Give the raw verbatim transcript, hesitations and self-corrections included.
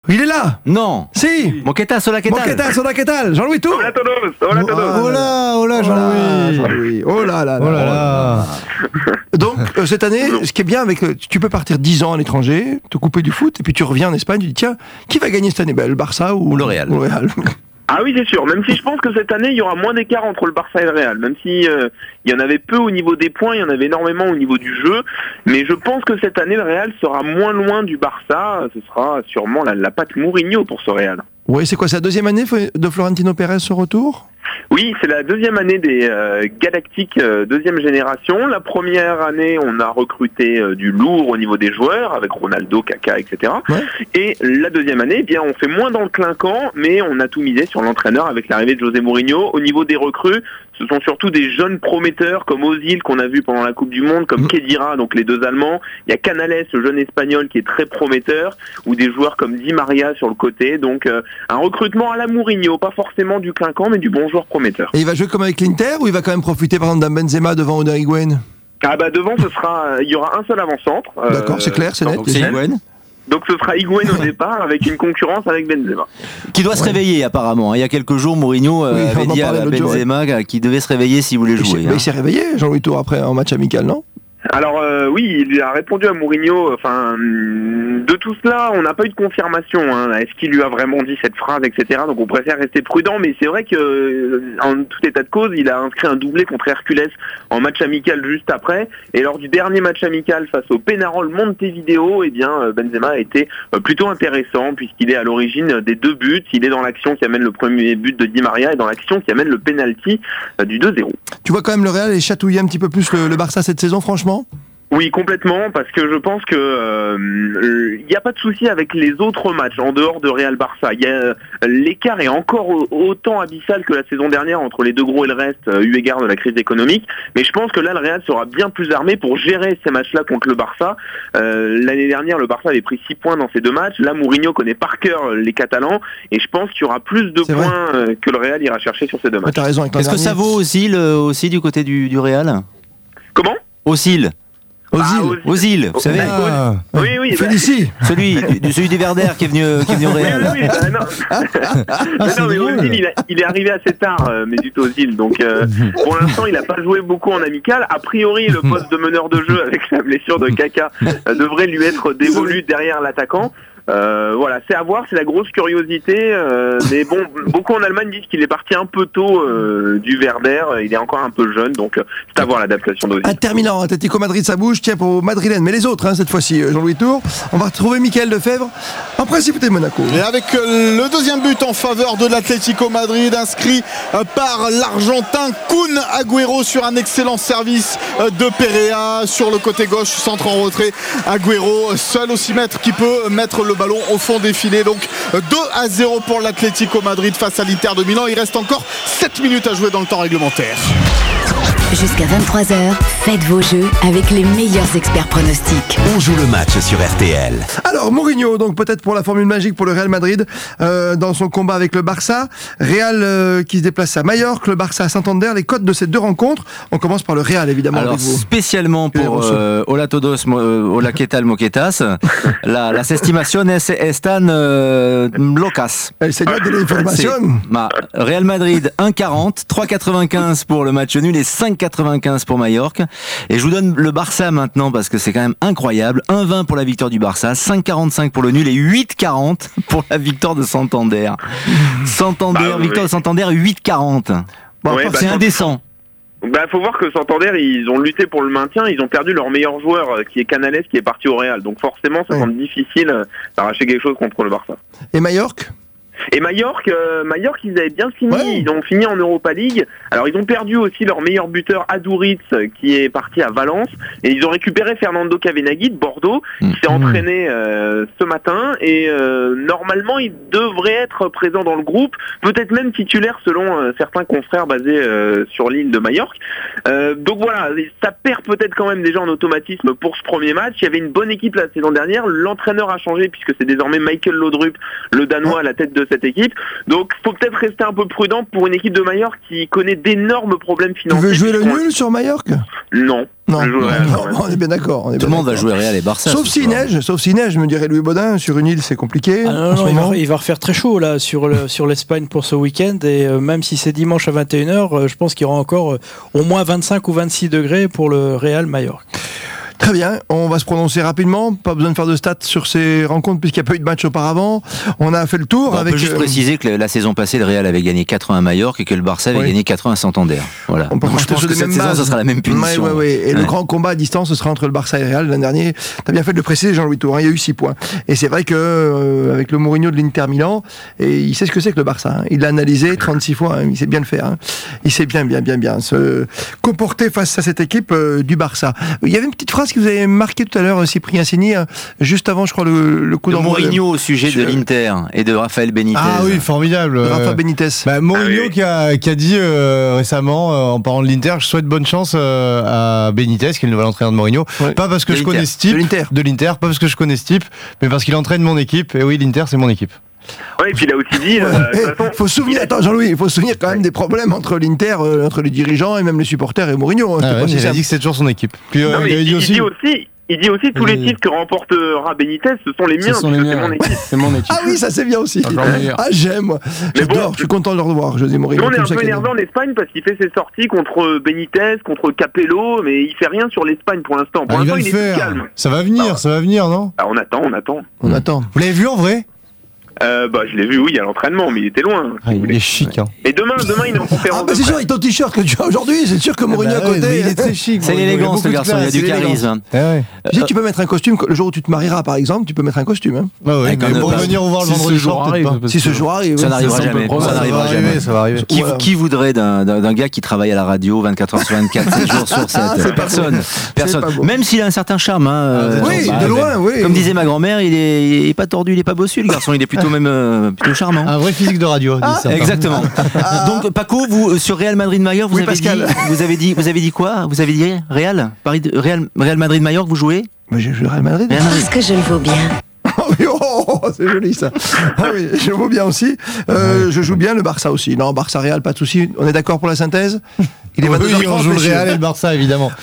Il est là. Non. Si. Moquetas, hola, ¿qué tal? Moquetas, hola, ¿qué tal? Jean-Louis Tour. Hola todos, hola todos. Hola, hola Jean-Louis. Jean-Louis. Oh là là là. Oh là là. Donc, euh, cette année, ce qui est bien avec... Euh, tu peux partir dix ans à l'étranger, te couper du foot, et puis tu reviens en Espagne, tu dis, tiens, qui va gagner cette année? Ben, le Barça ou, Ou le Real. Ou le Real. Ah oui, c'est sûr. Même si je pense que cette année, il y aura moins d'écart entre le Barça et le Real. Même si euh, il y en avait peu au niveau des points, il y en avait énormément au niveau du jeu. Mais je pense que cette année, le Real sera moins loin du Barça. Ce sera sûrement la, la patte Mourinho pour ce Real. Oui, c'est quoi, c'est la deuxième année de Florentino Pérez au retour? Oui, c'est la deuxième année des euh, Galactiques, euh, deuxième génération. La première année, on a recruté euh, du lourd au niveau des joueurs, avec Ronaldo, Kaka, et cetera. Ouais. Et la deuxième année, eh bien, on fait moins dans le clinquant, mais on a tout misé sur l'entraîneur avec l'arrivée de José Mourinho. Au niveau des recrues, ce sont surtout des jeunes prometteurs comme Ozil qu'on a vu pendant la Coupe du Monde, comme mmh. Khedira, donc les deux Allemands. Il y a Canales, le jeune Espagnol qui est très prometteur, ou des joueurs comme Di Maria sur le côté. Donc euh, un recrutement à la Mourinho, pas forcément du clinquant, mais du bon joueur prometteur. Et il va jouer comme avec l'Inter ou il va quand même profiter par exemple d'un Benzema devant Oda Higuaín? Ah bah devant, ce sera, il y aura un seul avant-centre. D'accord, euh, c'est clair, c'est net. Donc c'est Higuaín. Donc ce sera Higuaín au départ avec une concurrence avec Benzema. Qui doit se ouais. réveiller apparemment. Il y a quelques jours, Mourinho euh, oui, avait dit à Benzema jour, ouais. qu'il devait se réveiller s'il voulait jouer. Mais hein. il s'est réveillé, Jean-Louis Tour, après un match amical, non? Alors euh, oui, il a répondu à Mourinho. Enfin, de tout cela, on n'a pas eu de confirmation. Hein. Est-ce qu'il lui a vraiment dit cette phrase, et cetera. Donc on préfère rester prudent. Mais c'est vrai que, en tout état de cause, il a inscrit un doublé contre Hercules en match amical juste après. Et lors du dernier match amical face au Pénarol Montevideo, eh bien Benzema a été plutôt intéressant puisqu'il est à l'origine des deux buts. Il est dans l'action qui amène le premier but de Di Maria et dans l'action qui amène le penalty du deux zéro. Tu vois quand même le Real et chatouiller un petit peu plus le, le Barça cette saison, franchement? Oui, complètement, parce que je pense que euh, il n'y a pas de souci avec les autres matchs en dehors de Real-Barça. Il y a l'écart est encore autant abyssal que la saison dernière entre les deux gros et le reste, eu égard de la crise économique. Mais je pense que là, le Real sera bien plus armé pour gérer ces matchs-là contre le Barça. Euh, l'année dernière, le Barça avait pris six points dans ces deux matchs. Là, Mourinho connaît par cœur les Catalans, et je pense qu'il y aura plus de C'est points vrai. que le Real ira chercher sur ces deux matchs. T'as raison. Avec Est-ce que ça vaut aussi, le, aussi du côté du, du Real? Comment? Aussi. Ozil, ah, Ozil, vous savez ah, oui, oui, Félicie, bah, celui, du, celui des Verder qui est venu, qui est venu au Real. Oui, oui, bah, non. mais non, mais Ozil, il, a, il est arrivé assez tard, euh, Mesut Ozil. Donc, euh, pour l'instant, il n'a pas joué beaucoup en amical. A priori, le poste de meneur de jeu avec la blessure de Kaka euh, devrait lui être dévolu derrière l'attaquant. Euh, voilà, c'est à voir, c'est la grosse curiosité. Euh, mais bon, beaucoup en Allemagne disent qu'il est parti un peu tôt euh, du Werder. Il est encore un peu jeune, donc euh, c'est à voir l'adaptation d'Ozil. Inter Milan, Atlético Madrid, ça bouge. Tiens, pour Madrilène, mais les autres, hein, cette fois-ci, Jean-Louis Tour. On va retrouver Mickaël Lefebvre, en principauté de Monaco. Et avec euh, le deuxième but en faveur de l'Atlético Madrid, inscrit euh, par l'Argentin Kun Agüero sur un excellent service euh, de Perea sur le côté gauche, centre en retrait. Agüero, seul au six mètres, qui peut mettre le ballon au fond des filets. Donc deux à zéro pour l'Atlético Madrid face à l'Inter de Milan. Il reste encore sept minutes à jouer dans le temps réglementaire. Jusqu'à vingt-trois heures, faites vos jeux avec les meilleurs experts pronostics. On joue le match sur R T L. Alors Mourinho, donc peut-être pour la formule magique pour le Real Madrid euh, dans son combat avec le Barça. Real euh, qui se déplace à Majorque, le Barça à Santander. Les codes de ces deux rencontres, on commence par le Real évidemment. Alors spécialement pour euh, Hola Todos, euh, Hola ¿Qué tal Moquetas? La, las estimaciones están euh, locas. El señor de l'information. Bah, Real Madrid un quarante, trois quatre-vingt-quinze pour le match nul et cinq quatre-vingt-quinze pour Majorque. Et je vous donne le Barça maintenant parce que c'est quand même incroyable. un vingt pour la victoire du Barça, cinq quarante-cinq pour le nul et huit quarante pour la victoire de Santander. Santander, bah, victoire oui. de Santander, huit quarante. Bon, ouais, c'est bah, indécent. Bah, faut voir que Santander, ils ont lutté pour le maintien, ils ont perdu leur meilleur joueur, qui est Canales, qui est parti au Real. Donc forcément, ça ouais. semble difficile d'arracher quelque chose contre le Barça. Et Majorque ? Et Majorque, euh, Majorque, ils avaient bien fini, ouais. ils ont fini en Europa League. Alors ils ont perdu aussi leur meilleur buteur Aduriz, qui est parti à Valence, et ils ont récupéré Fernando Cavenaghi de Bordeaux, qui mmh. s'est entraîné euh, ce matin, et euh, normalement il devrait être présent dans le groupe, peut-être même titulaire selon euh, certains confrères basés euh, sur l'île de Majorque. Euh, donc voilà, ça perd peut-être quand même déjà en automatisme pour ce premier match. Il y avait une bonne équipe la saison dernière, l'entraîneur a changé puisque c'est désormais Michael Laudrup, le Danois, à la tête de cette équipe. Donc faut peut-être rester un peu prudent pour une équipe de Majorque qui connaît d'énormes problèmes financiers. Tu veux jouer le nul sur Majorque ? Non. Non, Je joue le Real, non, quand même. on est bien d'accord. on est Tout bien le monde va d'accord. jouer Real et Barça. Sauf ce s'il soir. neige, sauf s'il neige, me dirait Louis Baudin, sur une île c'est compliqué. Ah non, en non, ce il, moment. va, il va refaire très chaud là sur, le, sur l'Espagne pour ce week-end et euh, même si c'est dimanche à vingt et une heures, euh, je pense qu'il y aura encore euh, au moins vingt-cinq ou vingt-six degrés pour le Real Majorque. Très bien, on va se prononcer rapidement, pas besoin de faire de stats sur ces rencontres puisqu'il n'y a pas eu de match auparavant. On a fait le tour Bon, on avec... peut juste euh, préciser que la saison passée, le Real avait gagné quatre un à Majorque et que le Barça avait Oui. gagné quatre un à Santander. Voilà. On peut Donc, je partir pense sur que les cette mêmes saison, bases. ça sera la même punition. Ouais, ouais, ouais. Et le Ouais. grand combat à distance, ce sera entre le Barça et le Real l'an dernier. T'as bien fait de le préciser, Jean-Louis Tour. Hein. Il y a eu six points. Et c'est vrai que euh, avec le Mourinho de l'Inter Milan, et il sait ce que c'est que le Barça. Hein. Il l'a analysé trente-six fois. Hein. Il sait bien le faire. Hein. Il sait bien, bien, bien, bien se comporter face à cette équipe euh, du Barça. Il y avait une petite phrase qui vous avait marqué tout à l'heure, Cyprien Sini, euh, juste avant, je crois, le, le coup De d'envoi. Mourinho au sujet de l'Inter et de Rafael Benitez. Ah oui, formidable. de Rafa Euh, Benitez. Bah, Mourinho Ah oui. qui, a, qui a dit euh, récemment, euh, en parlant de l'Inter, je souhaite bonne chance euh, à Benitez, qui est le nouvel entraîneur de Mourinho. Ouais. Pas parce que De je l'Inter. connais ce type, De l'Inter. de l'Inter, pas parce que je connais ce type, mais parce qu'il entraîne mon équipe. Et oui, l'Inter, c'est mon équipe. Ouais, et puis il a aussi dit, euh, de Il toute façon, faut se souvenir, attends Jean-Louis, il faut se souvenir quand même des problèmes entre l'Inter, euh, entre les dirigeants et même les supporters et Mourinho. hein, Ah c'est ouais, pas si il a simple. dit que c'est toujours son équipe. Puis euh, non, mais il avait il, dit il aussi. dit aussi, il dit aussi tous les Oui. titres que remportera Benitez, ce sont les Ce miens, sont les puisque c'est miens. mon équipe. C'est mon équipe. Ah oui, ça c'est bien aussi. Encore meilleur. Ah j'aime, moi. Mais bon, J'adore, je suis content de le revoir, José Mourinho. Nous, on est comme un ça peu qu'il a énervé dit. en Espagne parce qu'il fait ses sorties contre Benitez, contre Capello, mais il fait rien sur l'Espagne pour l'instant. Pour Ah, il l'instant, va il, le est tout faire. calme. Ça va venir, Ah. ça va venir, non? Ah, on attend, on attend. On attend. Vous l'avez vu en vrai? Euh, bah, je l'ai vu, oui, à l'entraînement, mais il était loin. Ah, il est chic, hein. Et demain, demain, il est en conférence. Ah bah de c'est sûr, presse. avec ton t-shirt que tu as aujourd'hui, c'est sûr que Mourinho à Bah ouais, côté. mais il est très chic. C'est Mourinho. l'élégance, Il a le beaucoup de garçon, il a classe, du c'est l'élégance. charisme. Ah ouais. Tu sais que tu peux mettre un costume, le jour où tu te marieras par exemple, tu peux mettre un costume. Hein. Ah ouais, Avec mais un pour œuf. venir voir le Si ce vendredi jour soir, peut-être arrive, pas. parce Si ce que- jour arrive. Ça oui. n'arrivera ça, on peut jamais. le promettre. Ça Ça va n'arrivera jamais. arriver, ça va arriver. Qui, Voilà. qui voudrait d'un, d'un, d'un gars qui travaille à la radio vingt-quatre heures sur vingt-quatre, sept jours sur sept? Ah, c'est pas Personne. beau. Personne. C'est pas beau. Même s'il a un certain charme. Hein, euh, Oui, bah, de loin, oui. Comme disait ma grand-mère, il est, il est pas tordu, il est pas bossu, le garçon. Il est plutôt même euh, plutôt charmant. Un vrai physique de radio, dit certains. Exactement. Donc Paco, vous euh, sur Real Madrid Majorque, vous Oui, avez dit, Pascal. vous avez dit, vous avez dit quoi? Vous avez dit Real, Paris, de- Real, Real Madrid Majorque, vous jouez? Mais j'ai joué au Real Madrid. Real Madrid. Parce que je le vaux bien. Oh, oui, oh, oh, c'est joli ça. Ah oui, je joue bien aussi. Euh, je joue bien le Barça aussi. Non, Barça Real, pas de souci. On est d'accord pour la synthèse? Il est Oui, vingt-deux heures trente, on joue le messieurs. Real et le Barça, évidemment.